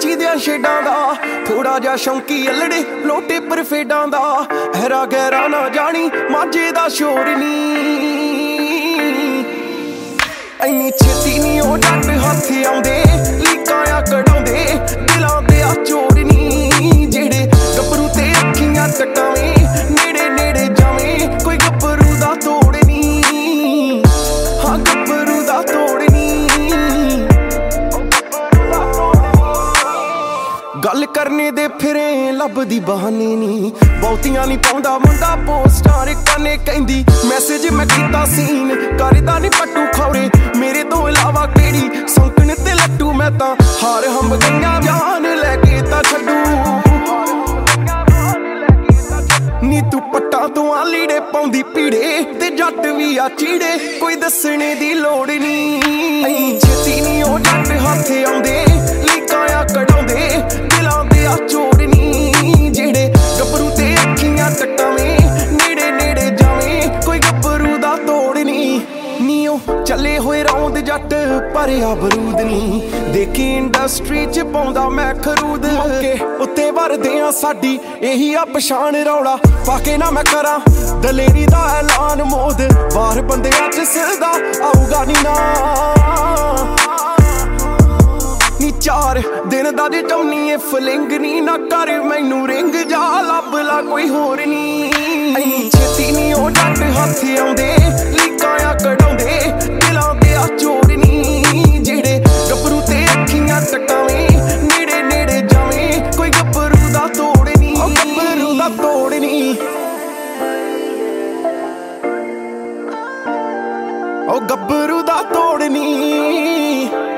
ਕੱਚੀ ਦਿਆਂ ਛੇਡਾਂ ਦਾ ਥੋੜਾ ਜਿਹਾ ਸ਼ੌਂਕੀ ਅਲੜੇ ਲੋਟੇ ਪਰ ਫੇਡਾਂ ਦਾ ਹੈਰਾ ਗਹਿਰਾ ਨਾ ਜਾਣੀ ਮਾਝੇ ਦਾ ਸ਼ੋਰ ਨੀ ਇੰਨੀ ਛੇਤੀ ਨੀ ਉਹ ਜੱਟ ਹੱਥ ਆਉਂਦੇ ਲੀਕਾਂ ਆ ਕਢਾਉਂਦੇ ਦਿਲਾਂ ਦੇ ਆ ਚੋਰ ਨੀ ਜਿਹੜੇ ਗੱਭਰੂ ਤੇ ਅੱਖੀਆਂ ਟਕਾਵੇਂ ਨੇੜੇ ਨੇੜੇ ਜਾਵੇਂ ਕੋਈ ਗੱਭਰੂ ਦਾ ਤੋੜ ਨੀ ਹਾਂ ਗੱਭਰੂ ਦਾ ਤੋੜ ਨੀ ਗੱਲ ਕਰਨੇ ਦੇ ਫਿਰੇ ਲੱਭਦੀ ਬਹਾਨੇ ਨੀ ਬਹੁਤੀਆਂ ਨੀ ਪਾਉਂਦਾ ਮੁੰਡਾ ਪੋਸਟਾਂ ਰਕਾਨੇ ਕਹਿੰਦੀ ਮੈਸੇਜ ਮੈਂ ਕੀਤਾ ਸੀਨ ਕਰਦਾ ਨੀ ਪੱਟੂ ਖੌਰੇ ਮੇਰੇ ਤੋਂ ਇਲਾਵਾ ਕਿਹੜੀ ਸੰਕਣ ਤੇ ਲੱਟੂ ਮੈਂ ਤਾਂ ਹਾਰ ਹੰਬ ਗਈਆਂ ਜਾਨ ਲੈ ਕੇ ਤਾਂ ਛੱਡੂ ਨੀ ਤੂੰ ਪੱਟਾਂ ਤੋਂ ਆ ਲੀੜੇ ਪਾਉਂਦੀ ਪੀੜੇ ਤੇ ਜੱਟ ਵੀ ਆ ਚੀੜੇ ਕੋਈ ਦੱਸਣੇ ਦੀ ਲੋੜ ਨੀ ਛੇਤੀ ਨੀ ਉਹ ਜੱਟ ਹੱਥ ਆਉਂਦੇ ਲੀਕਾਂ ਆ ਕਢਾਉਂਦੇ ਦਿਲਾਂ ਦੇ ਆ ਚੋਰ ਨੀ ਜਿਹੜੇ ਗੱਭਰੂ ਤੇ ਅੱਖੀਆਂ ਟਕਾਵੇਂ ਨੇੜੇ ਨੇੜੇ ਜਾਵੇਂ ਕੋਈ ਗੱਭਰੂ ਦਾ ਤੋੜ ਨੀ ਉਹ ਚੱਲੇ ਹੋਏ ਰੌਂਦ ਜੱਟ ਭਰਿਆ ਬਰੂਦ ਨੀ ਦੇਖੀ ਇੰਡਸਟਰੀ ਚ ਪਾਉਂਦਾ ਮੈਂ ਖਰੂਦ ਕੇ ਉੱਤੇ ਵਰਦੇ ਆ ਸਾਡੀ ਇਹੀ ਆ ਪਛਾਣ ਰੌਲਾ ਪਾ ਕੇ ਨਾ ਮੈਂ ਕਰਾਂ ਦਲੇਰੀ ਦਾ ਐਲਾਨ ਮੋਦ ਬਾਹਰ ਬੰਦਿਆਂ ਚ ਸਿਰਦਾ ਆਊਗਾ ਨੀ ਨਾ ਨੀ 4 ਦਿਨ ਦਾ ਜੇ ਚਾਹੁੰਨੀ ਏ ਫਲਿੰਗ ਨੀ ਨਾ ਕਰ ਮੈਨੂੰ ਰਿੰਗ ਜਾ ਲੱਭ ਲਾ ਕੋਈ ਹੋਰ ਨੀ ਛੇਤੀ ਨੀ ਉਹ ਜੱਟ ਹੱਥ ਆਉਂਦੇ ਲੀਕਾਂ ਆ ਕਢਾਉਂਦੇ ਦਿਲਾਂ ਦੇ ਆ ਚੋਰ ਨੀ ਜਿਹੜੇ ਗੱਭਰੂ ਤੇ ਅੱਖੀਆਂ ਟਕਾਵੇਂ ਨੇੜੇ ਨੇੜੇ ਜਾਵੇਂ ਕੋਈ ਗੱਭਰੂ ਦਾ ਤੋੜ ਨੀ ਉਹ ਗੱਭਰੂ ਦਾ ਤੋੜ ਨੀ ਉਹ ਗੱਭਰੂ ਦਾ ਤੋੜ ਨੀ